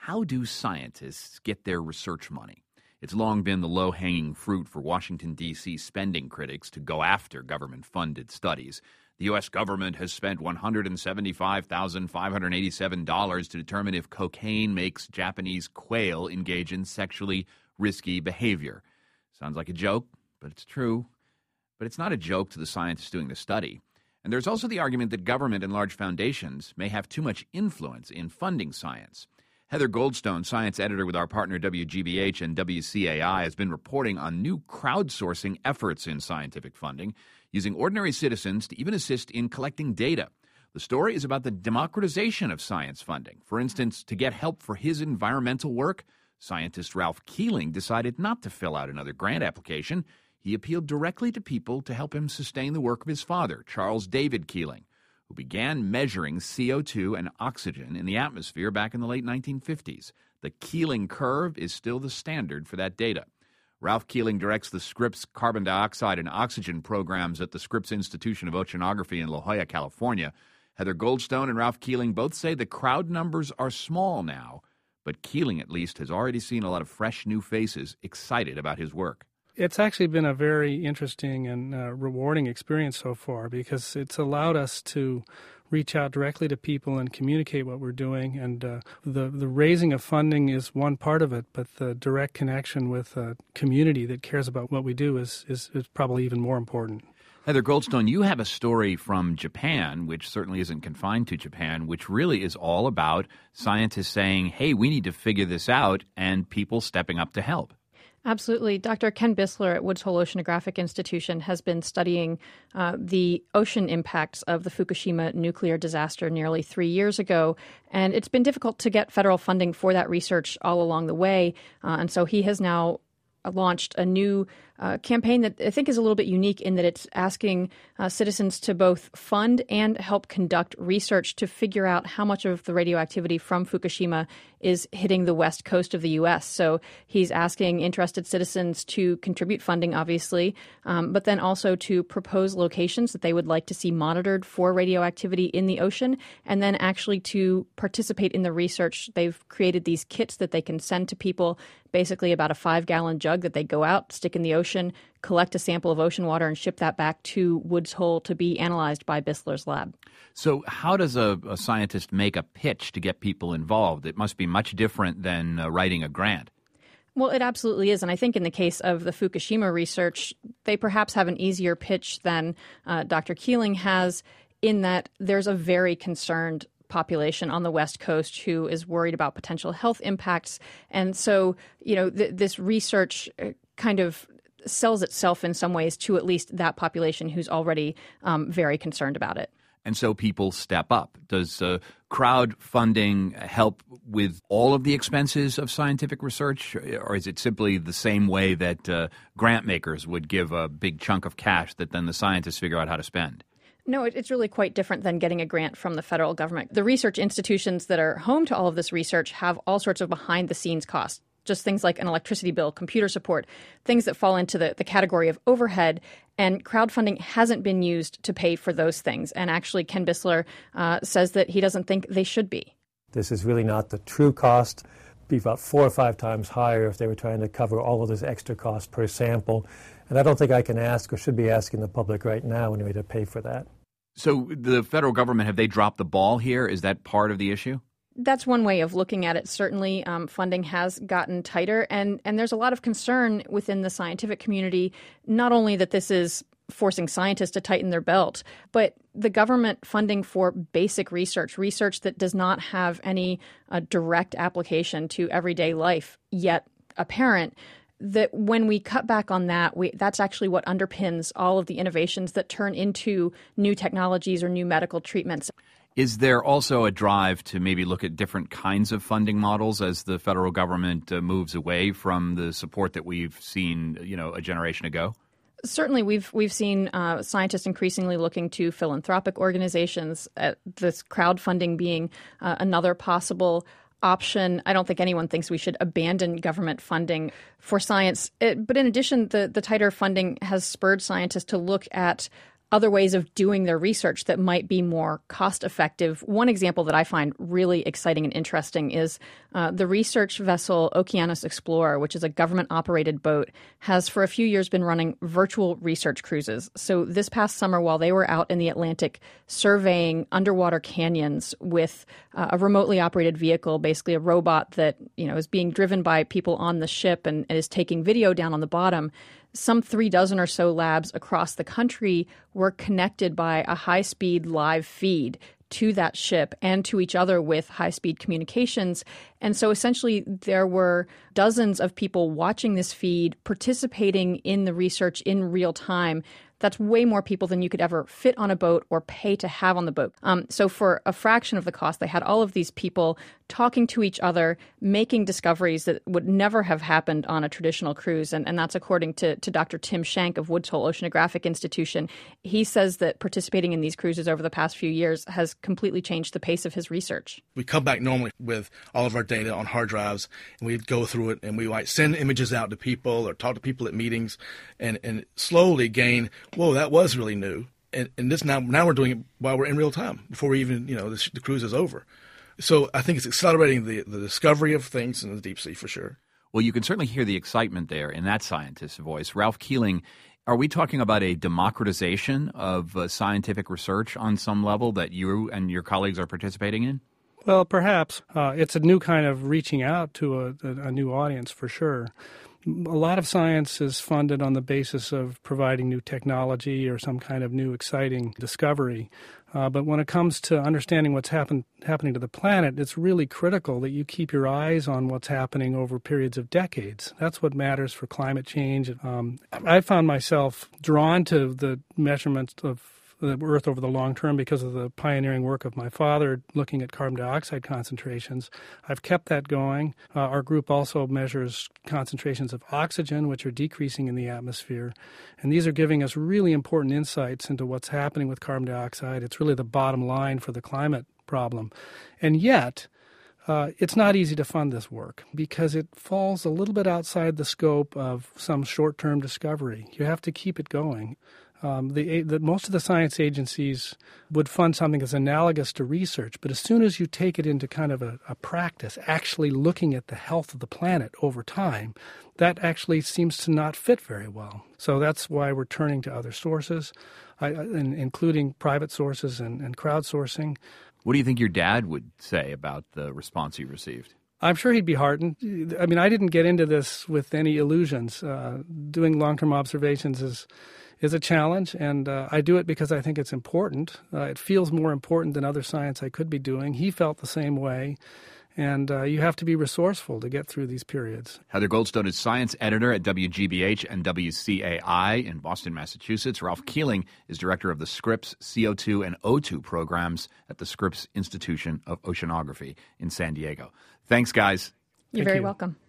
How do scientists get their research money? It's long been the low-hanging fruit for Washington, D.C. spending critics to go after government-funded studies. The U.S. government has spent $175,587 to determine if cocaine makes Japanese quail engage in sexually risky behavior. Sounds like a joke, but it's true. But it's not a joke to the scientists doing the study. And there's also the argument that government and large foundations may have too much influence in funding science. Heather Goldstone, science editor with our partner WGBH and WCAI, has been reporting on new crowdsourcing efforts in scientific funding, using ordinary citizens to even assist in collecting data. The story is about the democratization of science funding. For instance, to get help for his environmental work, scientist Ralph Keeling decided not to fill out another grant application. He appealed directly to people to help him sustain the work of his father, Charles David Keeling, who began measuring CO2 and oxygen in the atmosphere back in the late 1950s. The Keeling curve is still the standard for that data. Ralph Keeling directs the Scripps carbon dioxide and oxygen programs at the Scripps Institution of Oceanography in La Jolla, California. Heather Goldstone and Ralph Keeling both say the crowd numbers are small now, but Keeling at least has already seen a lot of fresh new faces excited about his work. It's actually been a very interesting and rewarding experience so far because it's allowed us to reach out directly to people and communicate what we're doing. And the raising of funding is one part of it, but the direct connection with a community that cares about what we do is probably even more important. Heather Goldstone, you have a story from Japan, which certainly isn't confined to Japan, which really is all about scientists saying, hey, we need to figure this out, and people stepping up to help. Absolutely. Dr. Ken Bissler at Woods Hole Oceanographic Institution has been studying the ocean impacts of the Fukushima nuclear disaster nearly 3 years ago. And it's been difficult to get federal funding for that research all along the way. And so he has now launched a new campaign that I think is a little bit unique in that it's asking citizens to both fund and help conduct research to figure out how much of the radioactivity from Fukushima is hitting the west coast of the U.S. So he's asking interested citizens to contribute funding, obviously, but then also to propose locations that they would like to see monitored for radioactivity in the ocean, and then actually to participate in the research. They've created these kits that they can send to people, basically about a 5-gallon jug that they go out, stick in the ocean, collect a sample of ocean water, and ship that back to Woods Hole to be analyzed by Bissler's lab. So how does a scientist make a pitch to get people involved? It must be much different than writing a grant. Well, it absolutely is. And I think in the case of the Fukushima research, they perhaps have an easier pitch than Dr. Keeling has, in that there's a very concerned population on the West Coast who is worried about potential health impacts. And so, this research kind of sells itself in some ways to at least that population who's already very concerned about it. And so people step up. Does crowdfunding help with all of the expenses of scientific research, or is it simply the same way that grant makers would give a big chunk of cash that then the scientists figure out how to spend? No, it's really quite different than getting a grant from the federal government. The research institutions that are home to all of this research have all sorts of behind-the-scenes costs. Just things like an electricity bill, computer support, things that fall into the category of overhead. And crowdfunding hasn't been used to pay for those things. And actually, Ken Bissler says that he doesn't think they should be. This is really not the true cost. It'd be about 4 or 5 times higher if they were trying to cover all of this extra cost per sample. And I don't think I can ask or should be asking the public right now anyway to pay for that. So the federal government, have they dropped the ball here? Is that part of the issue? That's one way of looking at it. Certainly, funding has gotten tighter, and there's a lot of concern within the scientific community, not only that this is forcing scientists to tighten their belt, but the government funding for basic research that does not have any direct application to everyday life yet apparent. That when we cut back on that, that's actually what underpins all of the innovations that turn into new technologies or new medical treatments. Is there also a drive to maybe look at different kinds of funding models as the federal government moves away from the support that we've seen, a generation ago? Certainly, we've seen scientists increasingly looking to philanthropic organizations, this crowdfunding being another possible option. I don't think anyone thinks we should abandon government funding for science. But in addition, the tighter funding has spurred scientists to look at other ways of doing their research that might be more cost effective. One example that I find really exciting and interesting is the research vessel Okeanos Explorer, which is a government operated boat, has for a few years been running virtual research cruises. So this past summer, while they were out in the Atlantic surveying underwater canyons with a remotely operated vehicle, basically a robot that is being driven by people on the ship and is taking video down on the bottom, some 36 or so labs across the country were connected by a high-speed live feed to that ship and to each other with high-speed communications. And so essentially there were dozens of people watching this feed, participating in the research in real time. That's way more people than you could ever fit on a boat or pay to have on the boat. So for a fraction of the cost, they had all of these people talking to each other, making discoveries that would never have happened on a traditional cruise. And that's according to Dr. Tim Shank of Woods Hole Oceanographic Institution. He says that participating in these cruises over the past few years has completely changed the pace of his research. We come back normally with all of our data on hard drives, and we'd go through it, and we might send images out to people or talk to people at meetings and slowly gain, whoa, that was really new. And this now we're doing it while we're in real time, before we even, the cruise is over. So I think it's accelerating the discovery of things in the deep sea for sure. Well, you can certainly hear the excitement there in that scientist's voice. Ralph Keeling, are we talking about a democratization of scientific research on some level that you and your colleagues are participating in? Well, perhaps. It's a new kind of reaching out to a new audience for sure. A lot of science is funded on the basis of providing new technology or some kind of new exciting discovery. But when it comes to understanding what's happening to the planet, it's really critical that you keep your eyes on what's happening over periods of decades. That's what matters for climate change. I found myself drawn to the measurements of the Earth over the long term because of the pioneering work of my father looking at carbon dioxide concentrations. I've kept that going. Our group also measures concentrations of oxygen, which are decreasing in the atmosphere. And these are giving us really important insights into what's happening with carbon dioxide. It's really the bottom line for the climate problem. And yet, it's not easy to fund this work because it falls a little bit outside the scope of some short-term discovery. You have to keep it going. Most of the science agencies would fund something that's analogous to research, but as soon as you take it into kind of a practice, actually looking at the health of the planet over time, that actually seems to not fit very well. So that's why we're turning to other sources, including private sources and crowdsourcing. What do you think your dad would say about the response you received? I'm sure he'd be heartened. I mean, I didn't get into this with any illusions. Doing long-term observations is a challenge, and I do it because I think it's important. It feels more important than other science I could be doing. He felt the same way, and you have to be resourceful to get through these periods. Heather Goldstone is science editor at WGBH and WCAI in Boston, Massachusetts. Ralph Keeling is director of the Scripps CO2 and O2 programs at the Scripps Institution of Oceanography in San Diego. Thanks, guys. You're very welcome.